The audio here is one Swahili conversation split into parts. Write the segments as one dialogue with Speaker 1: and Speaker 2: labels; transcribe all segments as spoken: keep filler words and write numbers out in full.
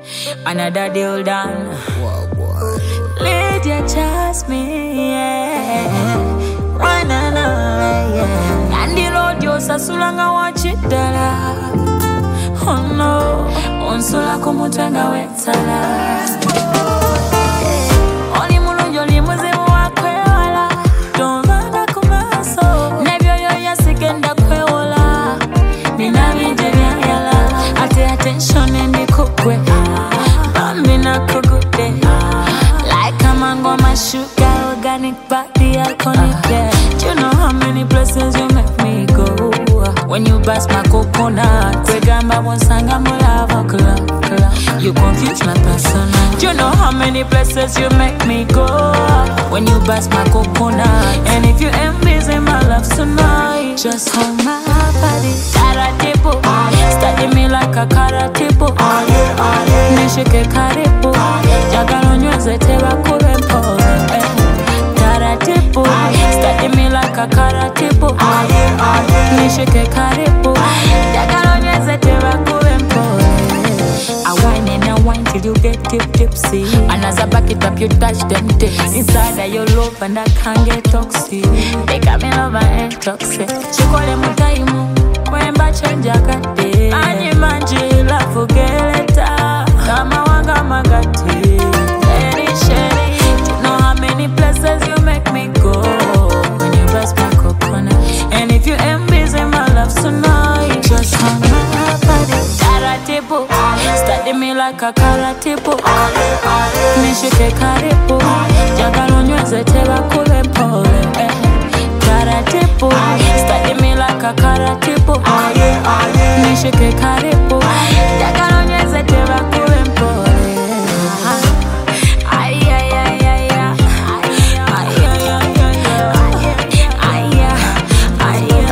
Speaker 1: Another deal done. Lydia Jasmine, yeah. Why not, yeah. And the road yo sasulanga wachidala. Oh no, onsula kumutenga wetala. Oli mulunjo limuzimu wakwe wala. Don't vanda kumaso. Nebyo yo yasikenda kwe wala. Minami jenya yala. Ate attention endi kukwe. Bambina kugude. Like a mango, my sugar, organic body, iconic, yeah. Do you know how many places you make me go? When you bust my coconut, Kwegamba Wonsanga Mulava club, club. You confuse my persona. Do you know how many places you make me go? When you bust my coconut. And if you ain't busy, my love tonight, just hold my body. Karate book, study me like a karate book. Nishike karibu, jagalo nyweze tewa kube mpole. Karate book, study me like a karate book. Nishike karibu, jagalo nyweze tewa kube mpole. I whine and I whine till you get tip tipsy. And as I back it up, you touch them tips. Inside of your love and I can't get toxic. They got me love and toxic. Chikole mutaimu, kwemba chenja kate. Anyi manji la fugeleta. Kama wanga magati. Lady Sherry, you know how many places you make me go. When you bust my coconut. And if you ain't busy, my love tonight, just hold my body. Karate book, study me like a karate book. Nishike karibu, jagalo nyweze tewa kube mpole. Karate book, study me like a karate book. Nishike karibu, jagalo nyweze tewa kube mpole. Ay ay ay ay ay, ay ay ay ay ay, ay ay.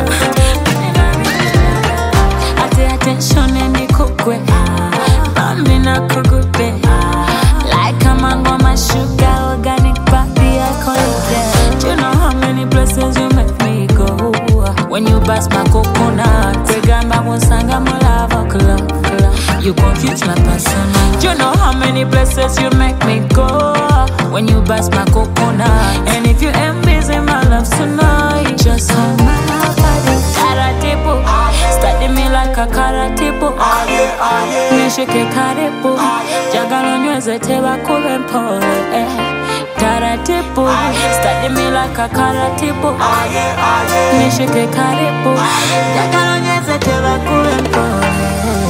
Speaker 1: Ate attention endi kukwe, bambina kugude. Like a mango, my sugar, organic body, iconic, yeah. Do you know how many places you make me go? When you bust my coconut, Kwegamba Wonsanga Mulava club, club. You confuse my persona. Do you know how many places you make me go? When you bust my coconut. And if you ain't busy, my love tonight, just hold my body. Karate book, study me like a karate book. Nishike karibu, jagalo nyweze tewa kube mpole. Karate book, study me like a karate book. Nishike karibu, jagalo nyweze tewa kube mpole.